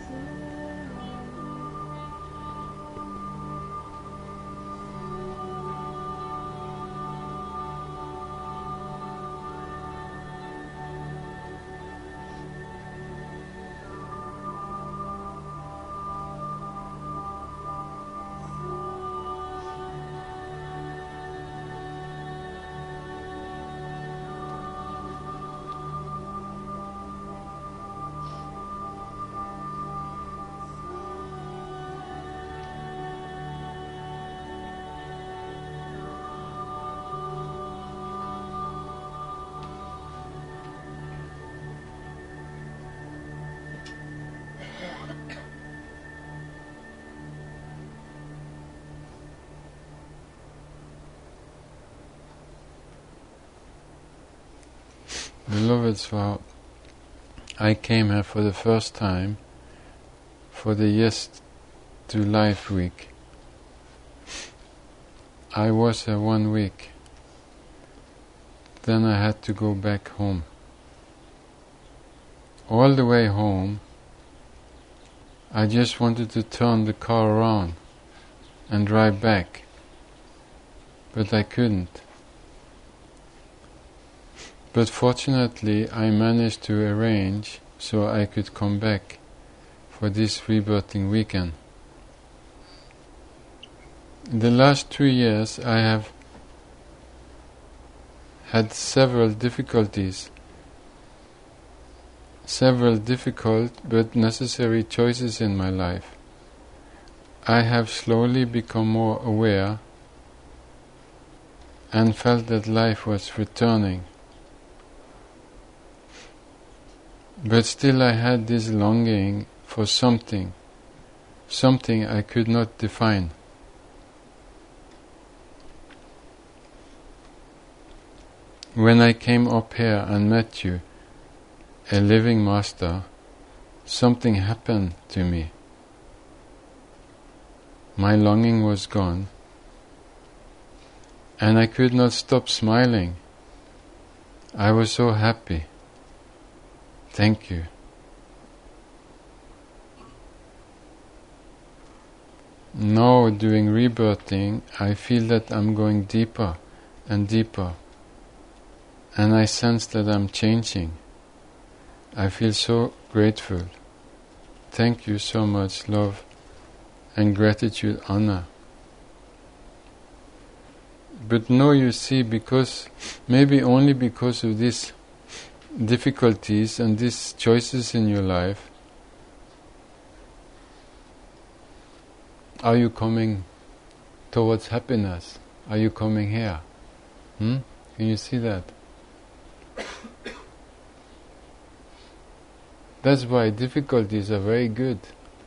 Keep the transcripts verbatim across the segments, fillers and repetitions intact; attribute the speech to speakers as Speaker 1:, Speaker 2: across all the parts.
Speaker 1: Beloved Swa, I came here for the first time for the Yes to Life week. I was here one week. Then I had to go back home. All the way home, I just wanted to turn the car around and drive back, but I couldn't. But fortunately, I managed to arrange so I could come back for this rebirthing weekend. In the last two years, I have had several difficulties, several difficult but necessary choices in my life. I have slowly become more aware and felt that life was returning. But still I had this longing for something, something I could not define. When I came up here and met you, a living master, something happened to me. My longing was gone, and I could not stop smiling. I was so happy. Thank you. Now, doing rebirthing, I feel that I'm going deeper and deeper, and I sense that I'm changing. I feel so grateful. Thank you so much, love and gratitude, Anna. But now you see, because, maybe only because of these difficulties and these choices in your life, are you coming towards happiness? Are you coming here? Hmm? Can you see that? That's why difficulties are very good.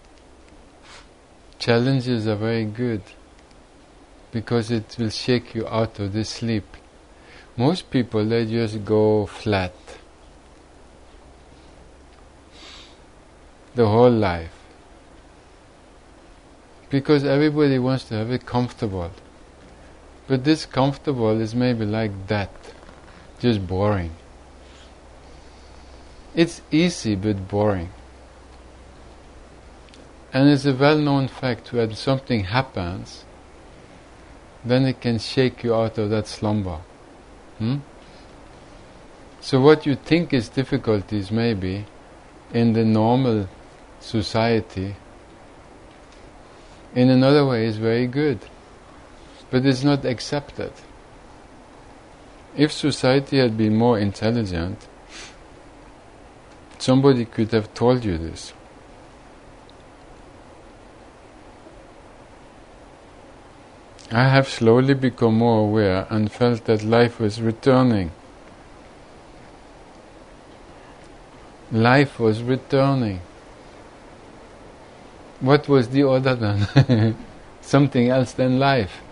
Speaker 1: Challenges are very good, because it will shake you out of the sleep. Most people, they just go flat the whole life, because everybody wants to have it comfortable. But this comfortable is maybe like that, just boring. It's easy but boring. And it's a well-known fact, when something happens, then it can shake you out of that slumber. Hmm? So what you think is difficulties, maybe, in the normal society, in another way is very good, but it's not accepted. If society had been more intelligent, somebody could have told you this. I have slowly become more aware and felt that life was returning. Life was returning. What was the other than something else than life?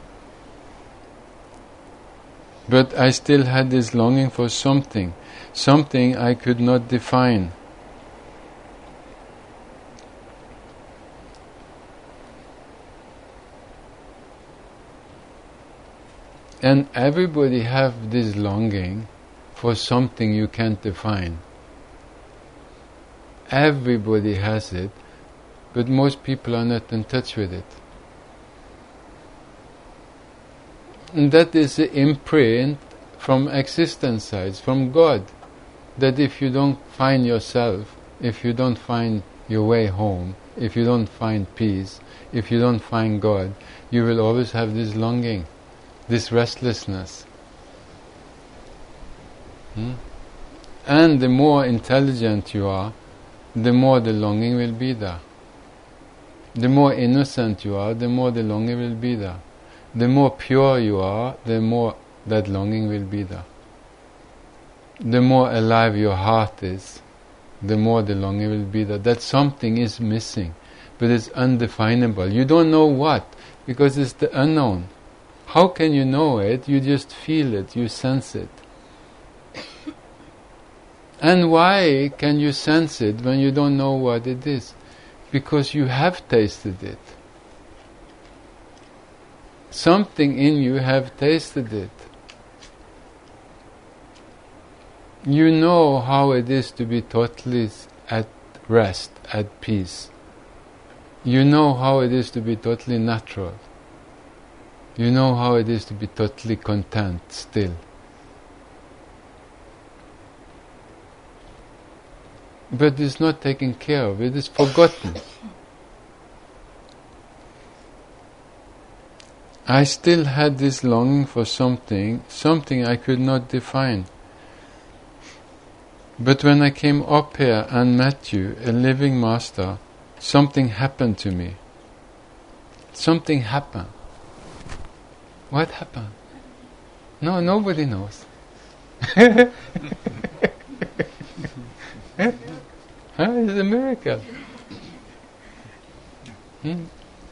Speaker 1: But I still had this longing for something, something I could not define. And everybody have this longing for something you can't define. Everybody has it, but most people are not in touch with it. And that is the imprint from existence sides, from God, that if you don't find yourself, if you don't find your way home, if you don't find peace, if you don't find God, you will always have this longing, this restlessness. Hmm? And the more intelligent you are, the more the longing will be there. The more innocent you are, the more the longing will be there. The more pure you are, the more that longing will be there. The more alive your heart is, the more the longing will be there. That something is missing, but it's undefinable. You don't know what, because it's the unknown. How can you know it? You just feel it, you sense it. And why can you sense it when you don't know what it is? Because you have tasted it. Something in you have tasted it. You know how it is to be totally at rest, at peace. You know how it is to be totally natural. You know how it is to be totally content, still. But it's not taken care of, it is forgotten. I still had this longing for something, something I could not define. But when I came up here and met you, a living master, something happened to me. Something happened. What happened? No, nobody knows. Huh? It's a miracle. Hmm?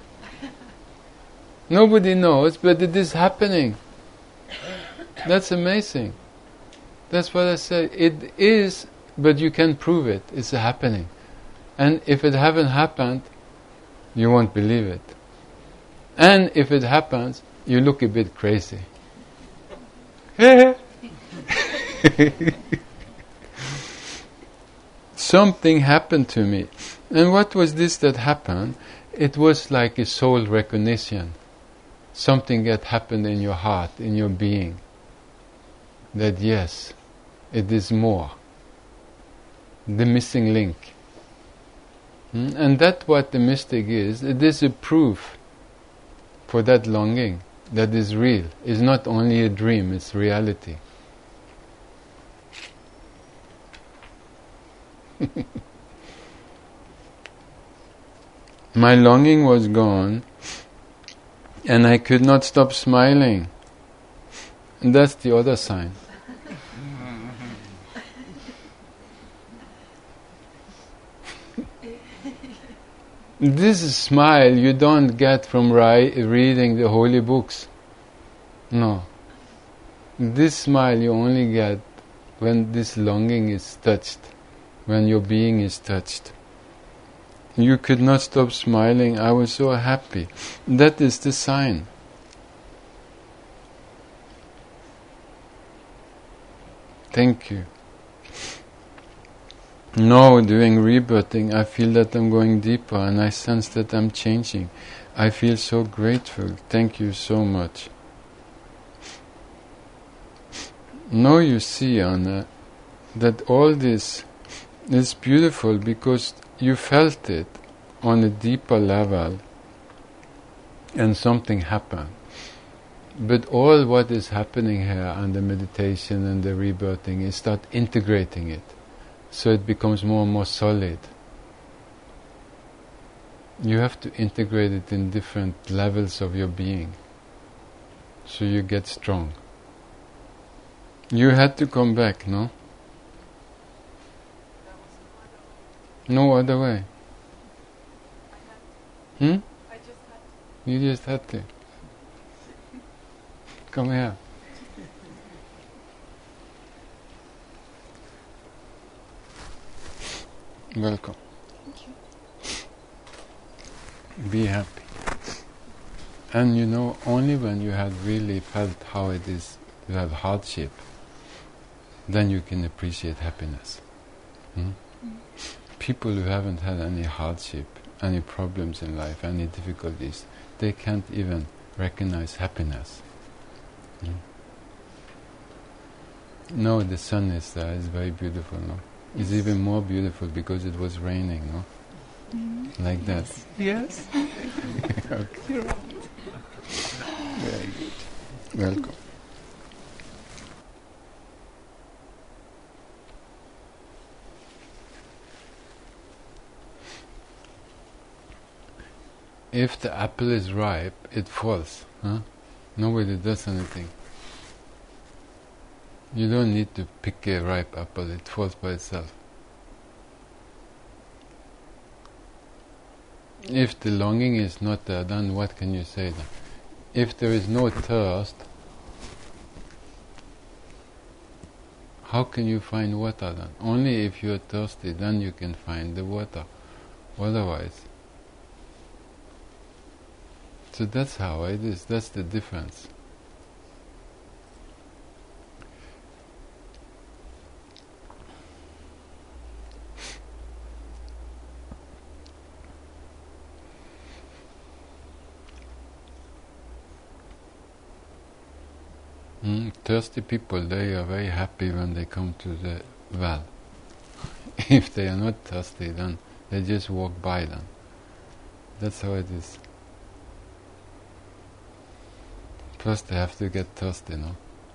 Speaker 1: Nobody knows, but it is happening. That's amazing. That's what I say. It is, but you can prove it. It's happening. And if it haven't happened, you won't believe it. And if it happens, you look a bit crazy. Something happened to me. And what was this that happened? It was like a soul recognition. Something that happened in your heart, in your being. That yes, it is more. The missing link. Hmm? And that's what the mystic is. It is a proof for that longing that is real. It's not only a dream, it's reality. My longing was gone, and I could not stop smiling. And that's the other sign. This smile you don't get from ri- reading the holy books. No. This smile you only get when this longing is touched, when your being is touched. You could not stop smiling. I was so happy. That is the sign. Thank you. Now, doing rebirthing, I feel that I'm going deeper and I sense that I'm changing. I feel so grateful. Thank you so much. Now you see, Anna, that all this is beautiful because you felt it on a deeper level and something happened. But all what is happening here and the meditation and the rebirthing is start integrating it. So it becomes more and more solid. You have to integrate it in different levels of your being. So you get strong. You had to come back, no? No other way. Hmm?
Speaker 2: I just had to.
Speaker 1: You just had to. Come here. Welcome.
Speaker 2: Thank you.
Speaker 1: Be happy. And you know, only when you have really felt how it is to have hardship, then you can appreciate happiness. Hmm? Mm. People who haven't had any hardship any problems in life, any difficulties, they can't even recognize happiness. Mm. No, the sun is there, it's very beautiful, no? It's even more beautiful because it was raining, no? Mm-hmm. Like that.
Speaker 3: Yes.
Speaker 1: Okay.
Speaker 3: You're right.
Speaker 1: Very good. Welcome. If the apple is ripe, it falls. Huh? Nobody does anything. You don't need to pick a ripe apple, it falls by itself. If the longing is not there, then what can you say then? If there is no thirst, how can you find water then? Only if you are thirsty, then you can find the water. Otherwise. So that's how it is, that's the difference. Mm, thirsty people, they are very happy when they come to the well. If they are not thirsty, then they just walk by them. That's how it is. First they have to get thirsty, no?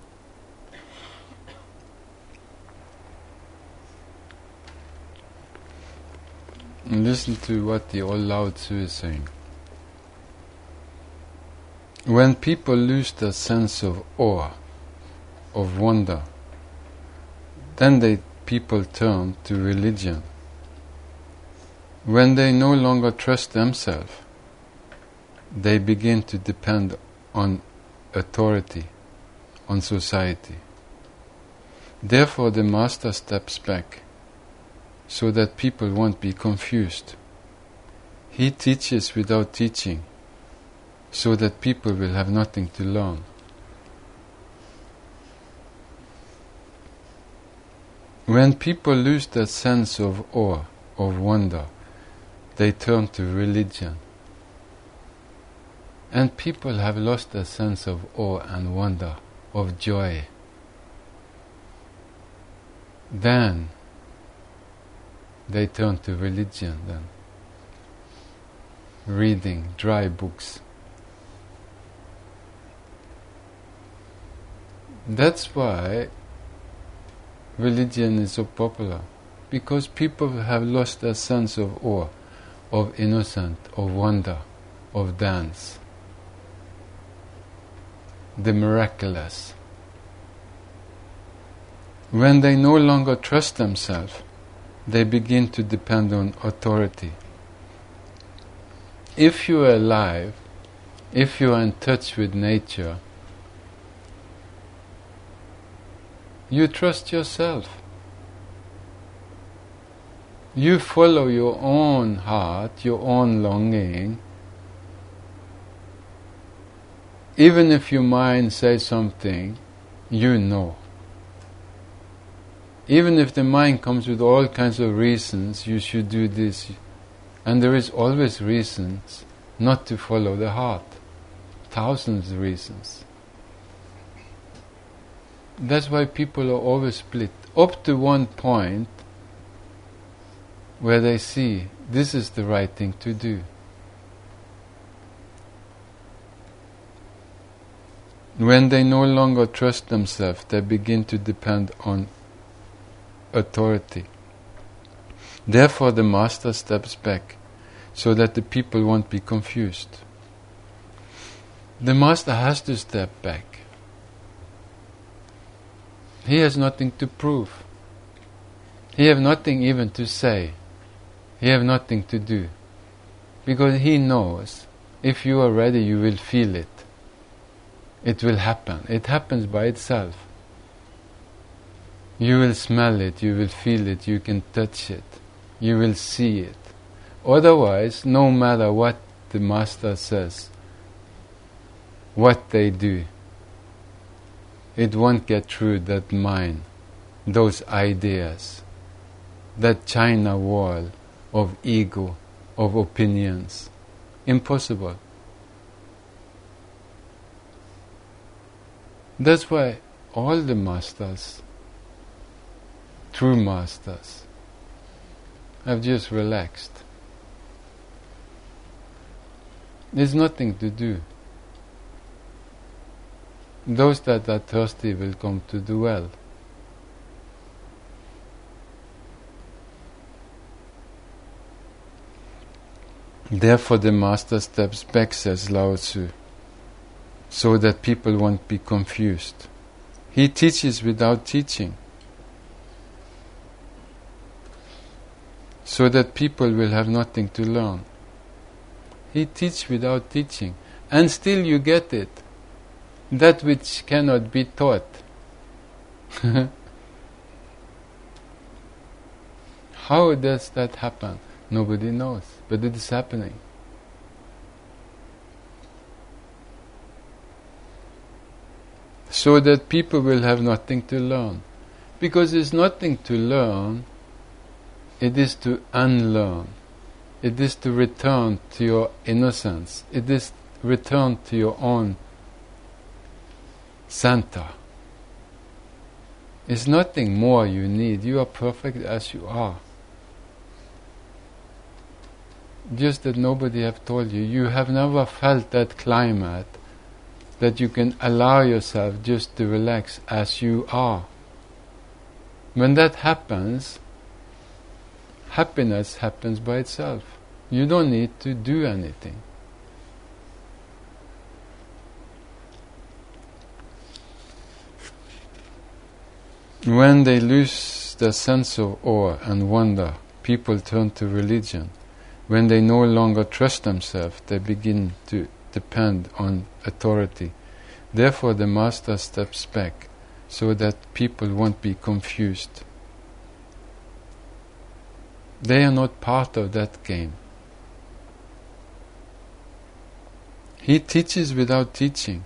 Speaker 1: And listen to what the old Lao Tzu is saying. When people lose their sense of awe, of wonder, then they people turn to religion. When they no longer trust themselves, they begin to depend on authority, on society. Therefore the Master steps back, so that people won't be confused. He teaches without teaching, so that people will have nothing to learn. When people lose their sense of awe, of wonder, they turn to religion. And people have lost their sense of awe and wonder, of joy. Then they turn to religion then. Reading dry books. That's why religion is so popular, because people have lost their sense of awe, of innocence, of wonder, of dance, the miraculous. When they no longer trust themselves, they begin to depend on authority. If you are alive, if you are in touch with nature, you trust yourself. You follow your own heart, your own longing. Even if your mind says something, you know. Even if the mind comes with all kinds of reasons, you should do this, and there is always reasons not to follow the heart. Thousands of reasons. That's why people are always split, up to one point where they see this is the right thing to do. When they no longer trust themselves, they begin to depend on authority. Therefore the Master steps back, so that the people won't be confused. The Master has to step back. He has nothing to prove. He has nothing even to say. He has nothing to do. Because he knows, if you are ready, you will feel it. It will happen. It happens by itself. You will smell it, you will feel it, you can touch it, you will see it. Otherwise, no matter what the Master says, what they do, it won't get through that mind, those ideas, that China wall of ego, of opinions. Impossible. That's why all the masters, true masters, have just relaxed. There's nothing to do. Those that are thirsty will come to the well. Therefore the master steps back, says Lao Tzu, so that people won't be confused. He teaches without teaching, so that people will have nothing to learn. He teaches without teaching, and still you get it. That which cannot be taught. How does that happen? Nobody knows, but it is happening. So that people will have nothing to learn. Because there's nothing to learn, it is to unlearn. It is to return to your innocence. It is return to your own center. There's nothing more you need. You are perfect as you are. Just that nobody have told you. You have never felt that climate that you can allow yourself just to relax as you are. When that happens, happiness happens by itself. You don't need to do anything. When they lose the sense of awe and wonder, people turn to religion. When they no longer trust themselves, they begin to depend on authority. Therefore the master steps back, so that people won't be confused. They are not part of that game. He teaches without teaching.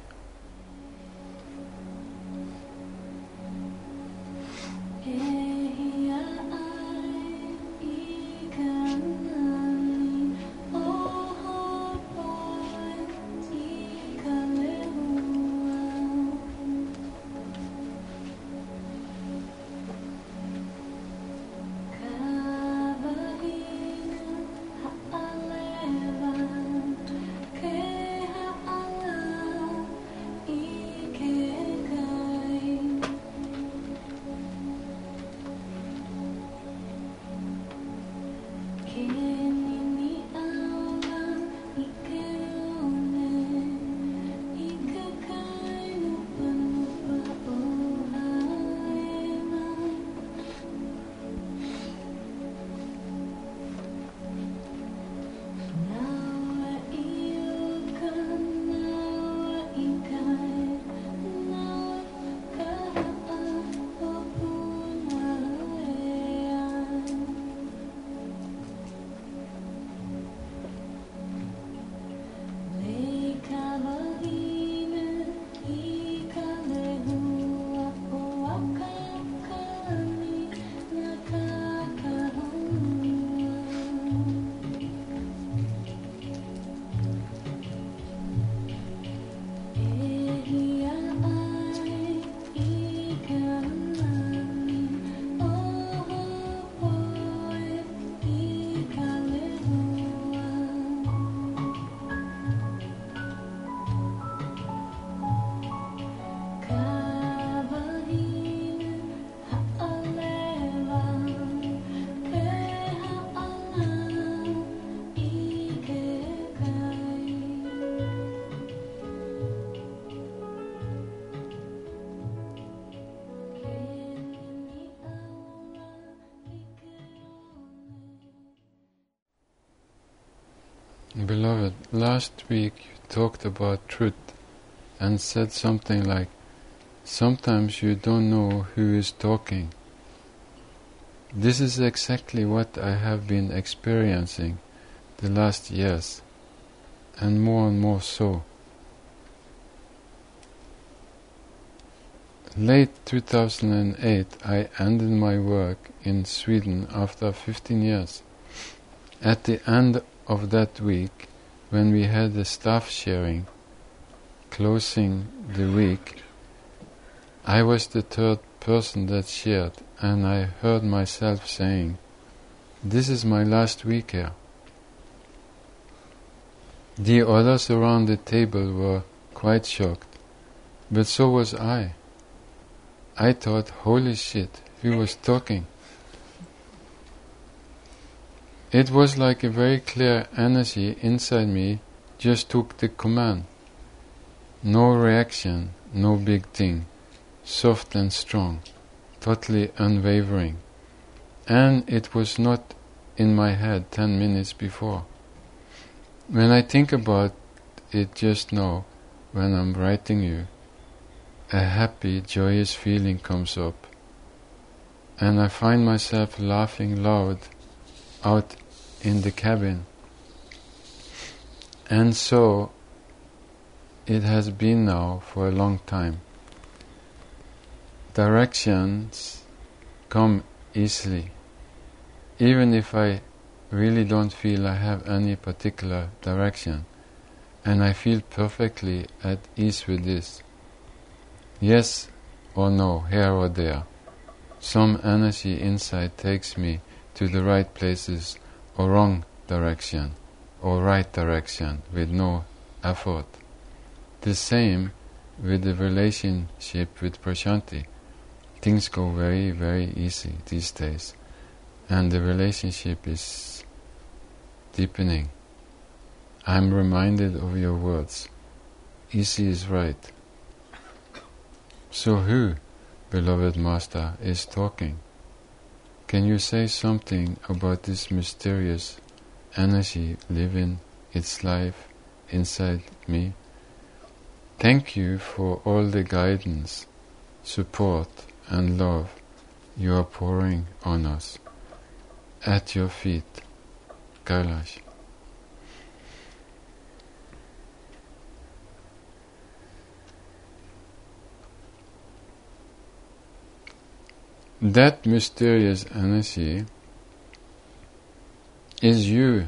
Speaker 1: Beloved, last week you talked about truth and said something like, sometimes you don't know who is talking. This is exactly what I have been experiencing the last years, and more and more so. Late two thousand eight, I ended my work in Sweden after fifteen years. At the end of that week, when we had the staff sharing, closing the week, I was the third person that shared, and I heard myself saying, "This is my last week here." The others around the table were quite shocked, but so was I. I thought, holy shit, he was talking. It was like a very clear energy inside me just took the command. No reaction, no big thing, soft and strong, totally unwavering. And it was not in my head ten minutes before. When I think about it just now, when I'm writing you, a happy, joyous feeling comes up, and I find myself laughing loud out in the cabin. And so it has been now for a long time. Directions come easily, even if I really don't feel I have any particular direction, and I feel perfectly at ease with this. Yes or no, here or there, some energy inside takes me to the right places or wrong direction or right direction with no effort. The same with the relationship with Prashanti. Things go very, very easy these days, and the relationship is deepening. I'm reminded of your words. Easy is right. So who, beloved Master, is talking? Can you say something about this mysterious energy living its life inside me? Thank you for all the guidance, support and love you are pouring on us. At your feet, Kailash. That mysterious energy is you.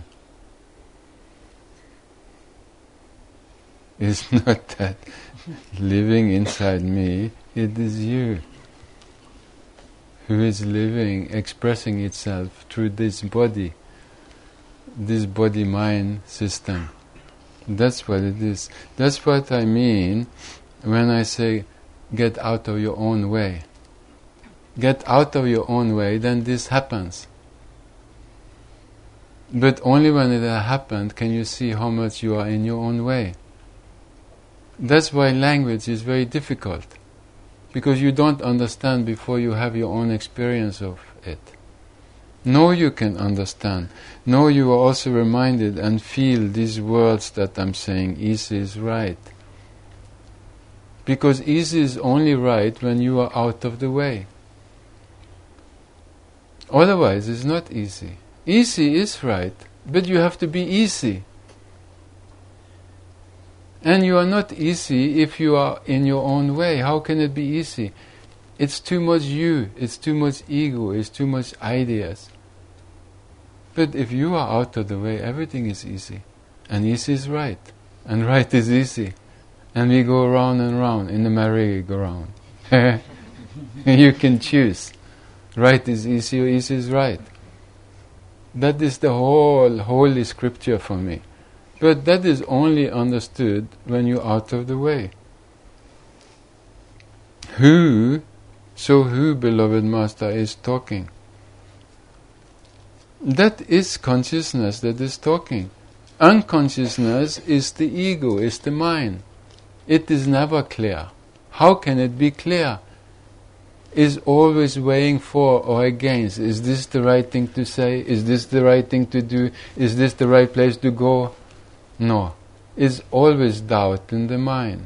Speaker 1: It's not that living inside me, it is you who is living, expressing itself through this body, this body-mind system. That's what it is. That's what I mean when I say, get out of your own way. Get out of your own way, then this happens. But only when it has happened can you see how much you are in your own way. That's why language is very difficult, because you don't understand before you have your own experience of it. Now you can understand. Now you are also reminded and feel these words that I'm saying, easy is right. Because easy is only right when you are out of the way. Otherwise, it's not easy. Easy is right, but you have to be easy. And you are not easy if you are in your own way. How can it be easy? It's too much you, it's too much ego, it's too much ideas. But if you are out of the way, everything is easy. And easy is right. And right is easy. And we go round and round in the merry-go-round. You can choose. Right is easy or easy is right. That is the whole holy scripture for me. But that is only understood when you're out of the way. Who, so who, beloved Master, is talking? That is consciousness that is talking. Unconsciousness is the ego, is the mind. It is never clear. How can it be clear? Is always weighing for or against. Is this the right thing to say? Is this the right thing to do? Is this the right place to go? No. It's always doubt in the mind.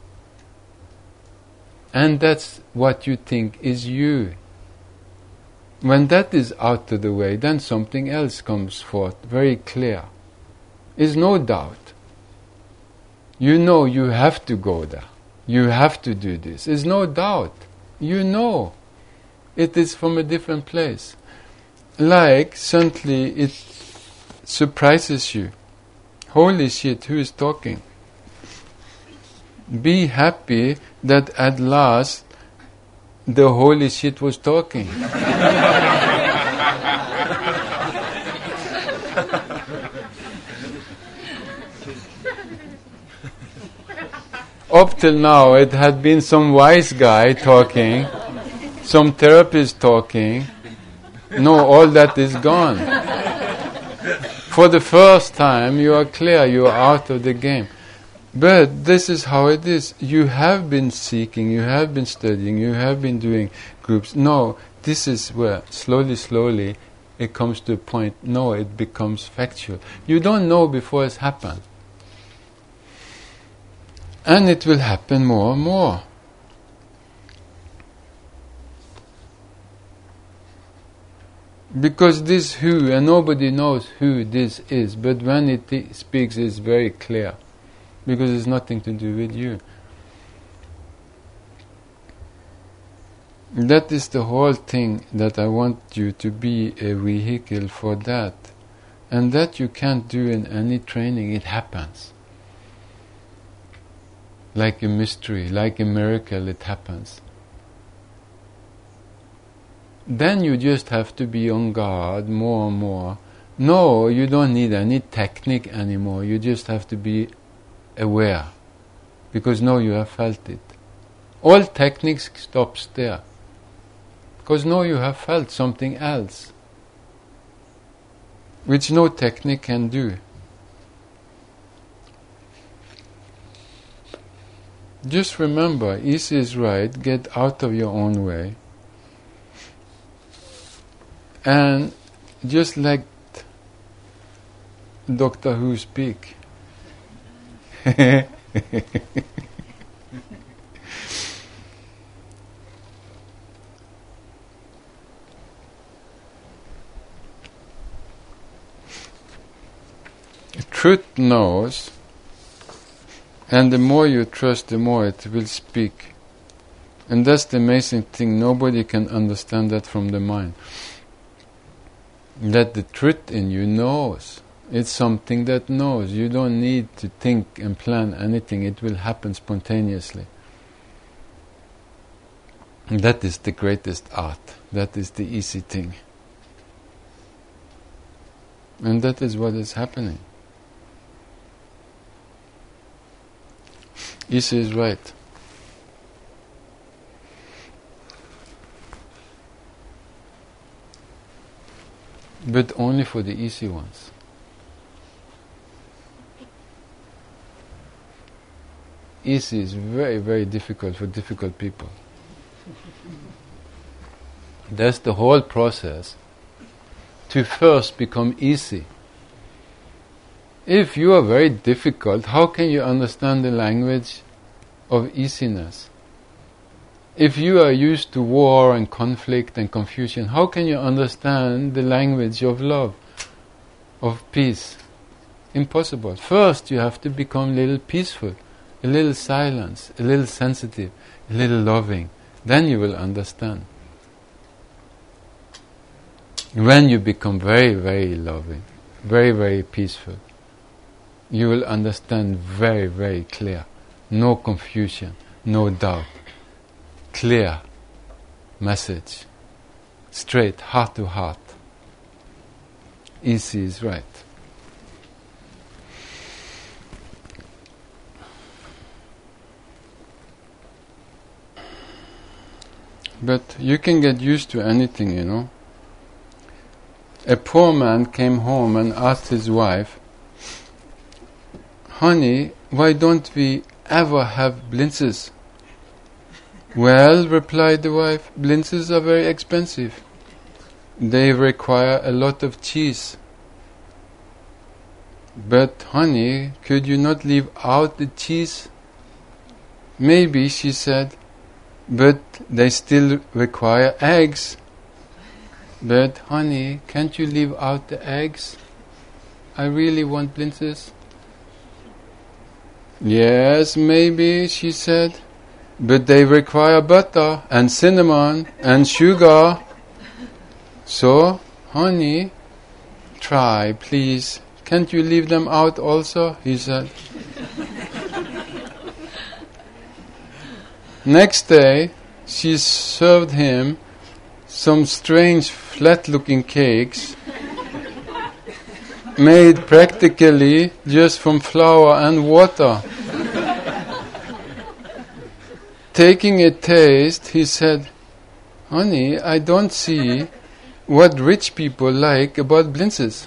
Speaker 1: And that's what you think is you. When that is out of the way, then something else comes forth, very clear. Is no doubt. You know you have to go there. You have to do this. Is no doubt. You know. It is from a different place. Like suddenly it surprises you. Holy shit, who is talking? Be happy that at last the holy shit was talking. Up till now it had been some wise guy talking, some therapist talking. No, all that is gone. For the first time you are clear, you are out of the game. But this is how it is. You have been seeking, you have been studying, you have been doing groups. No, this is where slowly, slowly it comes to a point, no, it becomes factual. You don't know before it's happened. And it will happen more and more. Because this who, and nobody knows who this is, but when it t- speaks it's very clear. Because it's nothing to do with you. That is the whole thing, that I want you to be a vehicle for that. And that you can't do in any training, it happens. Like a mystery, like a miracle, it happens. Then you just have to be on guard more and more. No, you don't need any technique anymore, you just have to be aware, because now you have felt it. All techniques stops there, because now you have felt something else, which no technique can do. Just remember, easy is right, get out of your own way, and just let Doctor Who speak. Truth knows, and the more you trust, the more it will speak. And that's the amazing thing, nobody can understand that from the mind. That the truth in you knows. It's something that knows. You don't need to think and plan anything. It will happen spontaneously. And that is the greatest art. That is the easy thing. And that is what is happening. Easy is right. But only for the easy ones. Easy is very, very difficult for difficult people. That's the whole process to first become easy. If you are very difficult, how can you understand the language of easiness? If you are used to war and conflict and confusion, how can you understand the language of love, of peace? Impossible. First you have to become a little peaceful, a little silence, a little sensitive, a little loving. Then you will understand. When you become very, very loving, very, very peaceful, you will understand very, very clear. No confusion, no doubt. Clear message. Straight, heart to heart. Easy is right. But you can get used to anything, you know. A poor man came home and asked his wife, "Honey, why don't we ever have blintzes?" "Well," replied the wife, "blintzes are very expensive. They require a lot of cheese." "But honey, could you not leave out the cheese?" "Maybe," she said, "but they still require eggs." "But honey, can't you leave out the eggs? I really want blintzes." "Yes, maybe," she said, "but they require butter and cinnamon and sugar. So, honey, try, please. Can't you leave them out also? He said. Next day, she served him some strange flat-looking cakes made practically just from flour and water. Taking a taste, he said, "Honey, I don't see what rich people like about blintzes."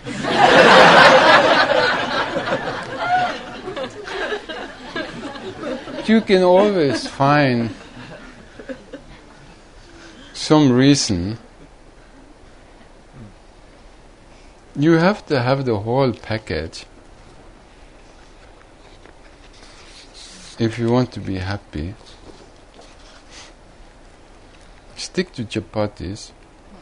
Speaker 1: You can always find some reason. You have to have the whole package if you want to be happy. Stick to chapatis.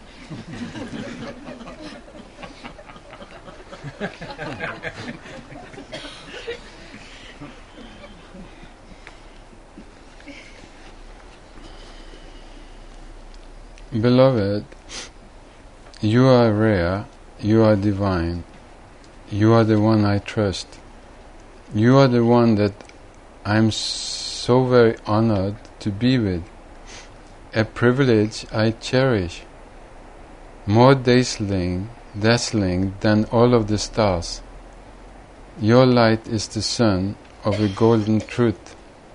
Speaker 1: Beloved, you are rare, you are divine, you are the one I trust. You are the one that I'm so very honored to be with. A privilege I cherish, more dazzling, dazzling than all of the stars. Your light is the sun of the golden truth,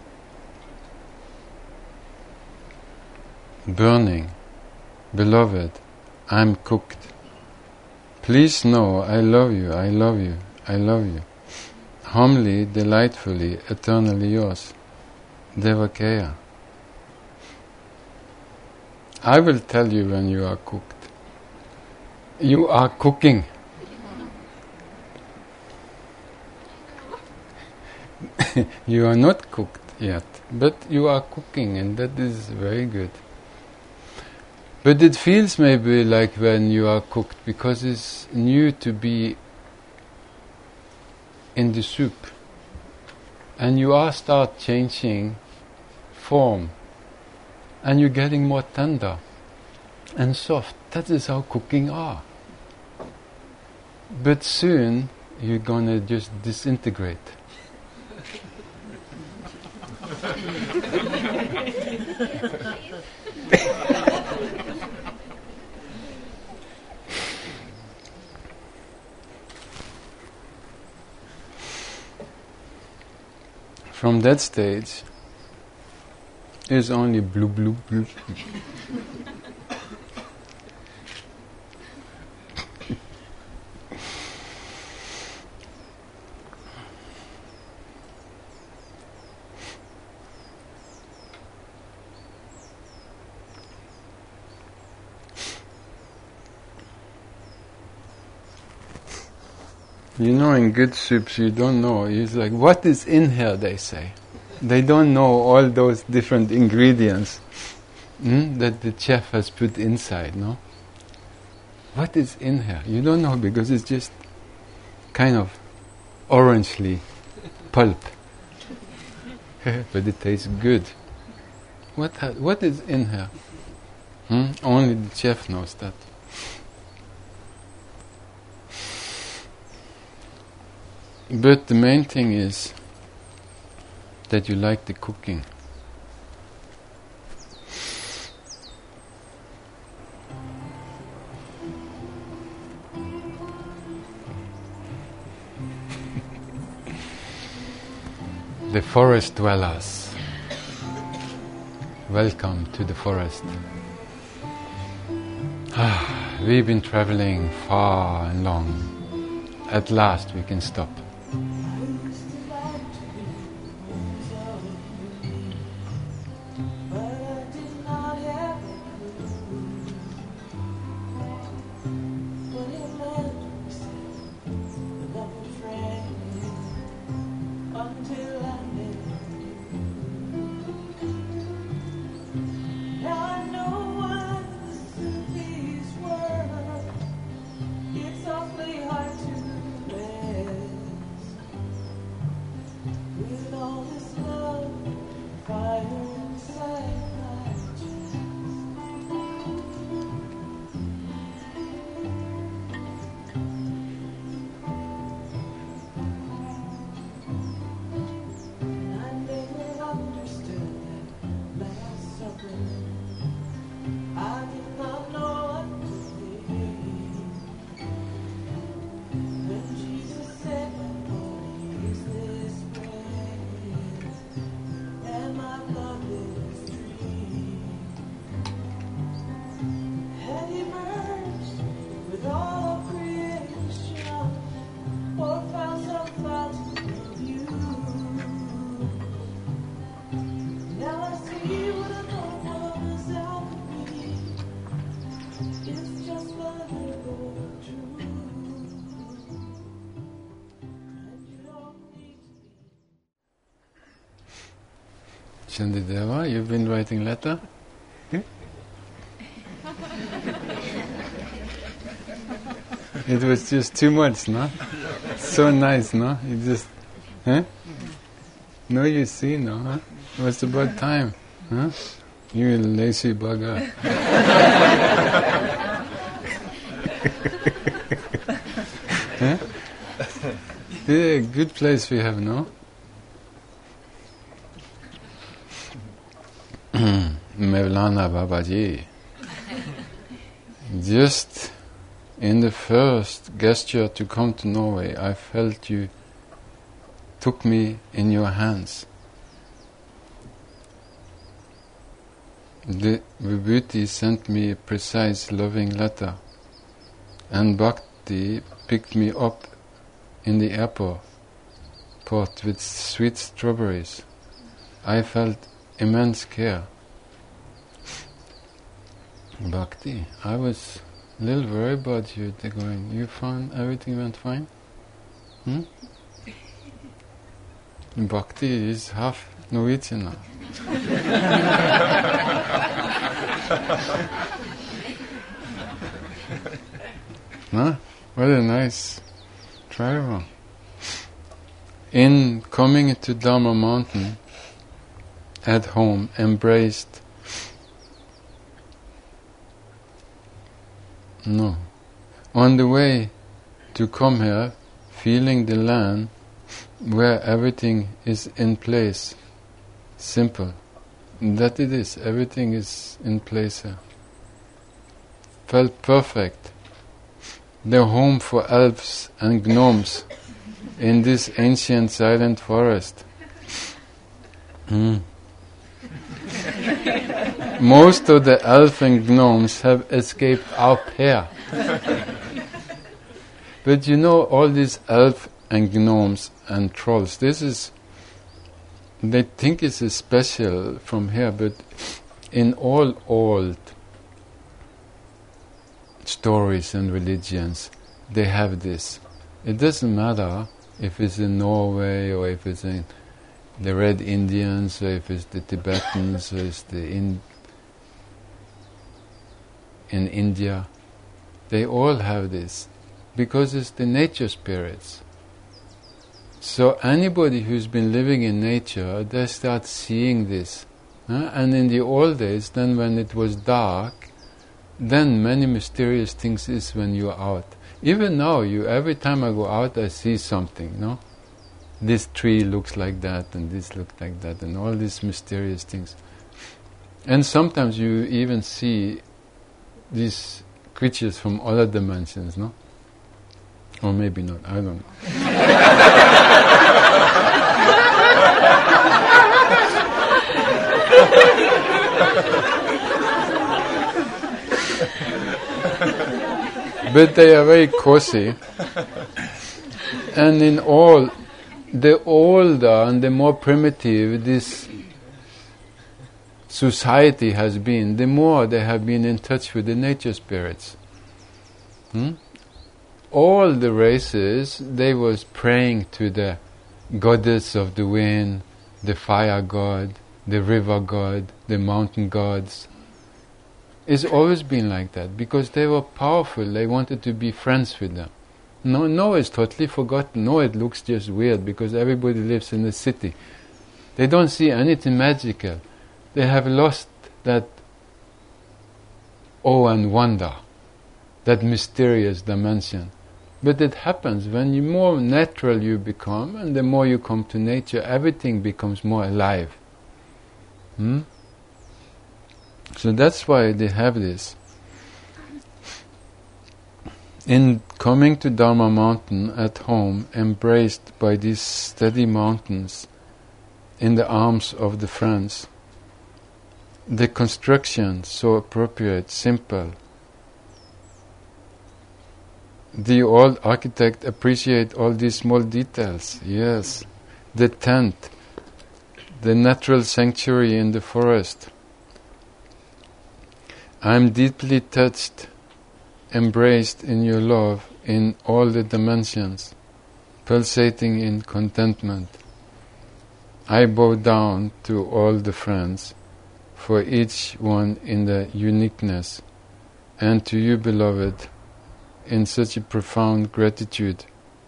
Speaker 1: burning. Beloved, I'm cooked. Please know I love you, I love you, I love you. Humbly, delightfully, eternally yours, Devakaya. I will tell you when you are cooked. You are cooking. You are not cooked yet, but you are cooking, and that is very good. But it feels maybe like when you are cooked because it's new to be in the soup, and you are start changing form, and you're getting more tender and soft. That is how cooking are. But soon you're gonna just disintegrate. From that stage is only blue, blue, blue. You know, in good soups, you don't know. It's like, what is in here, they say. They don't know all those different ingredients mm, that the chef has put inside, no? What is in here? You don't know because it's just kind of orangely pulp. But it tastes good. What ha- what is in here? Hmm? Only the chef knows that. But the main thing is that you like the cooking. The forest dwellers, welcome to the forest. We've been traveling far and long. At last we can stop. Shandideva, you've been writing letter? It was just too much, no? So nice, no? You just, huh? No, you see, no? Huh? It was about time, huh? You lazy bugger. Huh? Yeah, good place we have, no? Mevlana Babaji. Just in the first gesture to come to Norway, I felt you took me in your hands. The Vibhuti sent me a precise, loving letter, and Bhakti picked me up in the airport port with sweet strawberries. I felt immense care. Bhakti, I was a little worried about you. They're going, you found everything went fine? Hmm? Bhakti is half Norwegian now. No? What a nice travel. In coming to Dharma Mountain, at home, embraced. No. On the way to come here, feeling the land where everything is in place, simple. That it is, everything is in place here. Felt perfect. The home for elves and gnomes in this ancient silent forest. Mm. Most of the elf and gnomes have escaped up here. But you know, all these elf and gnomes and trolls, this is, they think it's a special from here, but in all old stories and religions, they have this. It doesn't matter if it's in Norway or if it's in the Red Indians or if it's the Tibetans or it's the in in India. They all have this because it's the nature spirits. So anybody who's been living in nature, they start seeing this. Huh? And in the old days, then when it was dark, then many mysterious things is when you're out. Even now, you every time I go out, I see something, no? This tree looks like that, and this looks like that, and all these mysterious things. And sometimes you even see these creatures from other dimensions, no? Or maybe not, I don't know. But they are very cozy. And in all, the older and the more primitive this society has been, the more they have been in touch with the nature spirits. Hmm? All the races, they was praying to the goddess of the wind, the fire god, the river god, the mountain gods. It's always been like that because they were powerful. They wanted to be friends with them. No, no, it's totally forgotten. No, it looks just weird because everybody lives in the city. They don't see anything magical. They have lost that awe and wonder, that mysterious dimension. But it happens when the more natural you become and the more you come to nature, everything becomes more alive. Hmm? So that's why they have this. In coming to Dharma Mountain at home, embraced by these steady mountains in the arms of the friends, the construction so appropriate, simple. The old architect appreciate all these small details. Yes, the tent, the natural sanctuary in the forest. I am deeply touched, embraced in your love in all the dimensions, pulsating in contentment. I bow down to all the friends, for each one in the uniqueness, and to you, beloved, in such a profound gratitude.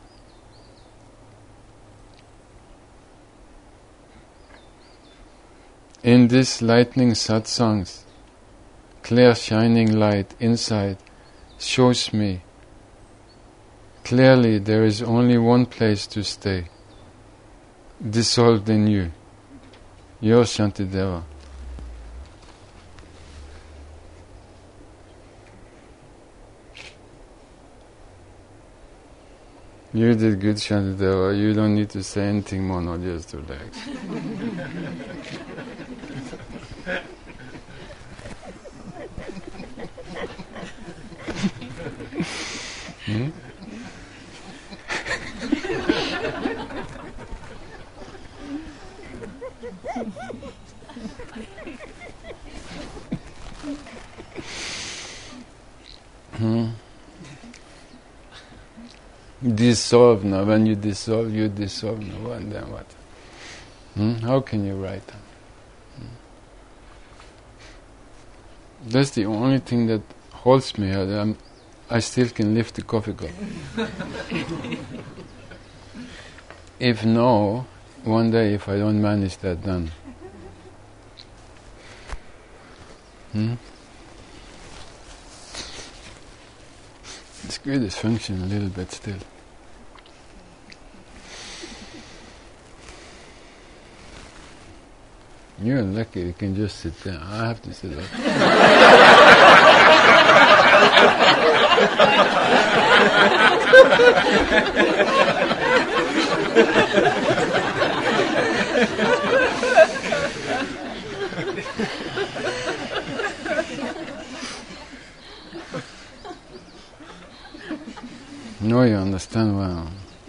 Speaker 1: In this lightning satsangs, clear shining light inside shows me clearly there is only one place to stay, dissolved in you. Your Shantideva. You did good, Shantideva. You don't need to say anything more, not just relax. hmm? hmm? Dissolve now. When you dissolve, you dissolve now. And then what? Hmm? How can you write? Hmm? That's the only thing that holds me. I'm, I still can lift the coffee cup. If no, one day if I don't manage that, then hmm? It's good, it's functioning a little bit still. You're lucky you can just sit there. I have to sit up. No, you understand well.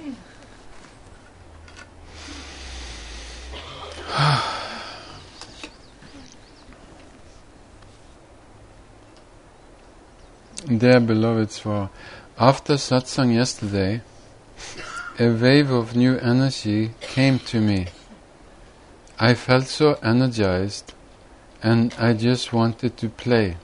Speaker 1: Dear beloveds, for after satsang yesterday, a wave of new energy came to me. I felt so energized and I just wanted to play.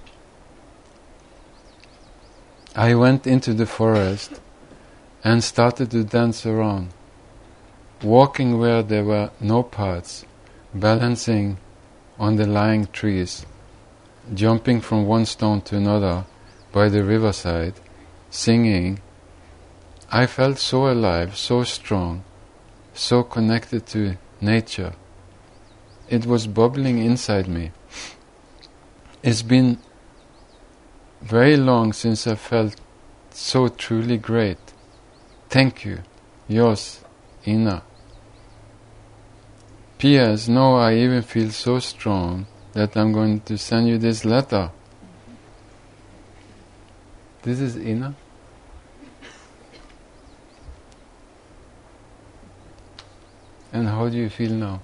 Speaker 1: I went into the forest and started to dance around, walking where there were no paths, balancing on the lying trees, jumping from one stone to another by the riverside, singing. I felt so alive, so strong, so connected to nature. It was bubbling inside me. It's been very long since I felt so truly great. Thank you. Yours, Ina. P S. Now I even feel so strong that I'm going to send you this letter. This is Ina. And how do you feel now?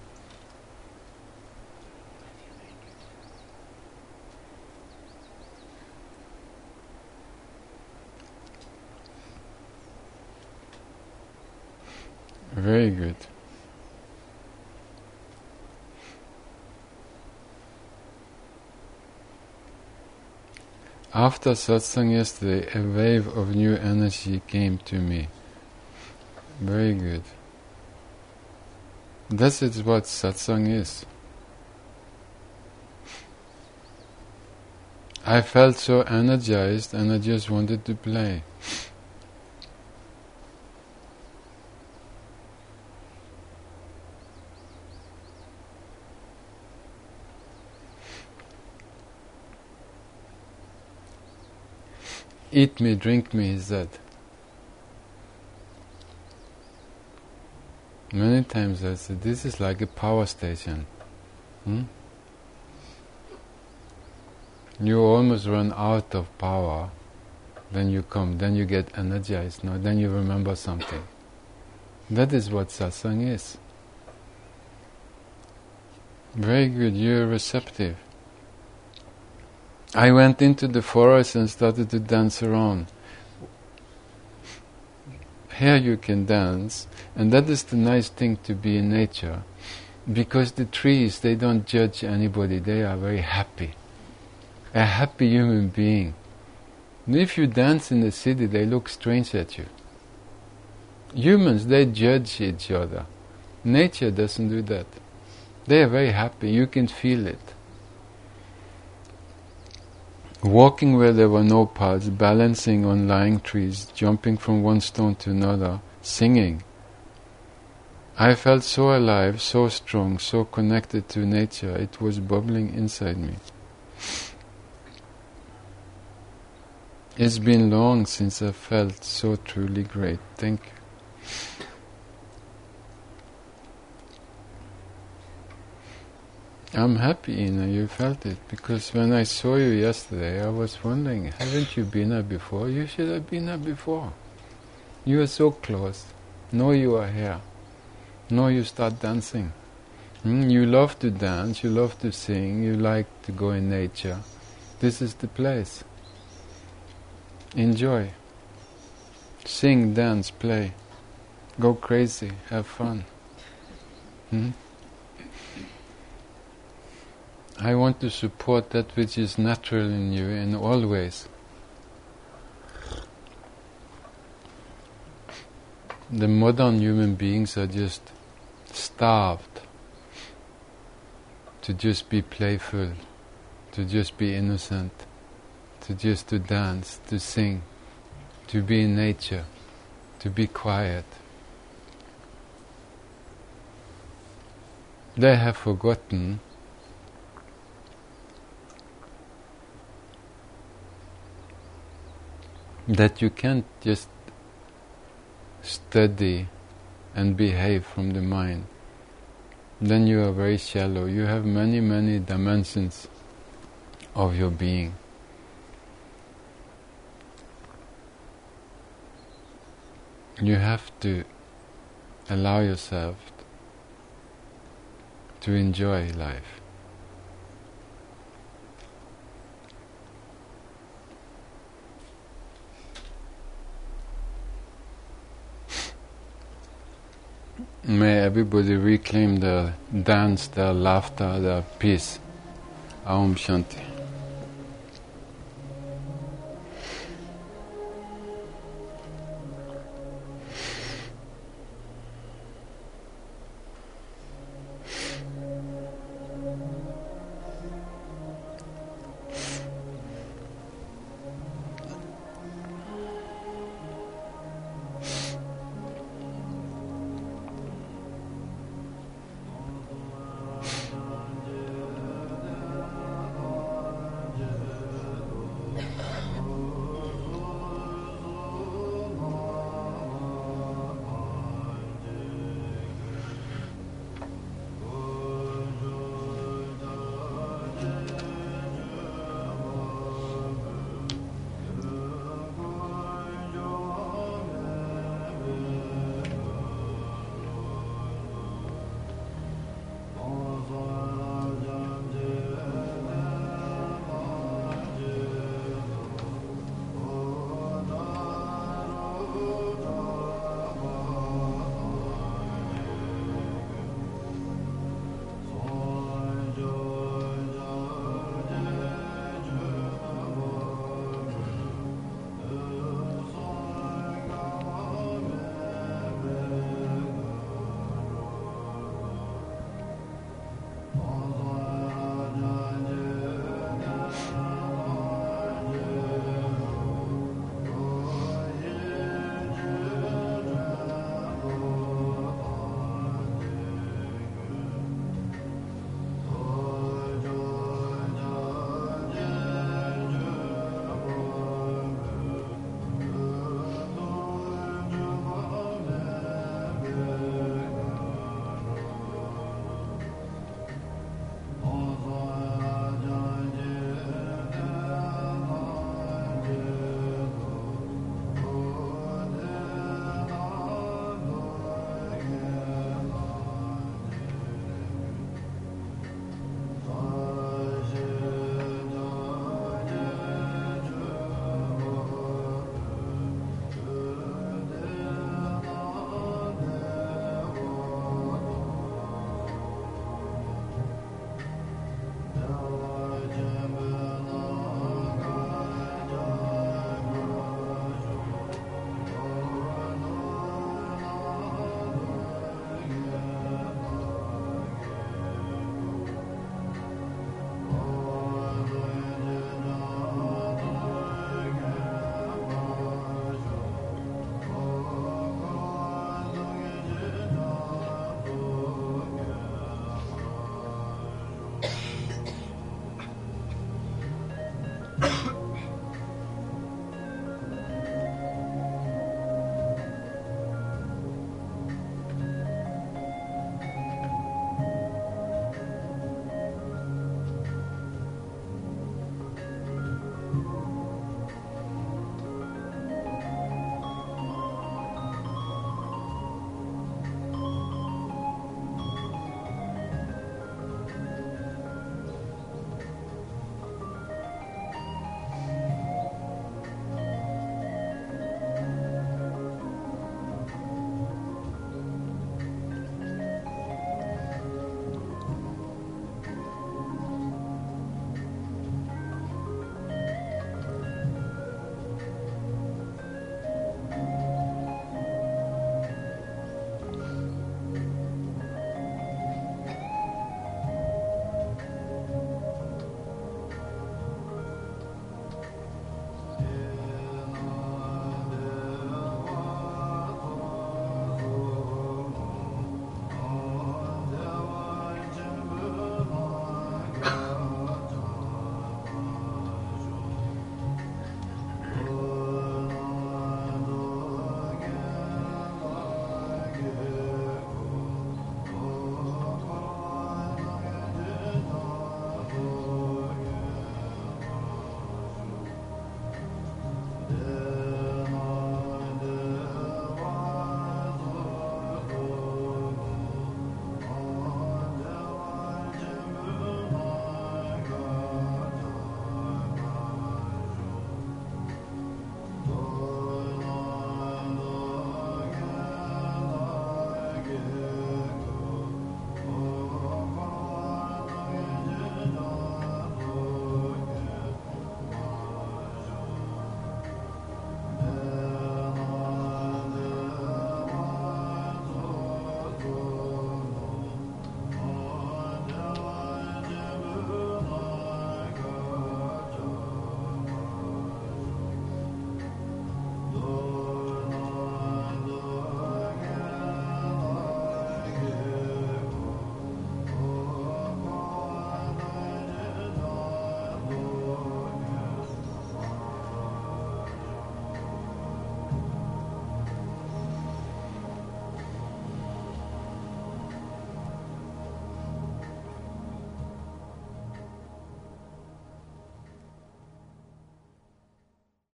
Speaker 1: Very good. After satsang yesterday, a wave of new energy came to me. Very good. This is what satsang is. I felt so energized and I just wanted to play. Eat me, drink me, he said. Many times I said, this is like a power station. Hmm? You almost run out of power, then you come, then you get energized, no, then you remember something. That is what satsang is. Very good, you're receptive. I went into the forest and started to dance around. Here you can dance, and that is the nice thing to be in nature. Because the trees, they don't judge anybody, they are very happy. A happy human being. And if you dance in the city, they look strange at you. Humans, they judge each other. Nature doesn't do that. They are very happy, you can feel it. Walking where there were no paths, balancing on lying trees, jumping from one stone to another, singing. I felt so alive, so strong, so connected to nature, it was bubbling inside me. It's been long since I felt so truly great. Thank you. I'm happy, Ina, you felt it, because when I saw you yesterday, I was wondering, haven't you been here before? You should have been here before. You are so close. Now you are here. Now you start dancing. Mm, you love to dance, you love to sing, you like to go in nature. This is the place. Enjoy. Sing, dance, play. Go crazy, have fun. Mm? I want to support that which is natural in you in all ways. The modern human beings are just starved to just be playful, to just be innocent, to just to dance, to sing, to be in nature, to be quiet. They have forgotten that you can't just study and behave from the mind. Then you are very shallow. You have many, many dimensions of your being. You have to allow yourself to enjoy life. May everybody reclaim their dance, their laughter, their peace. Aum Shanti.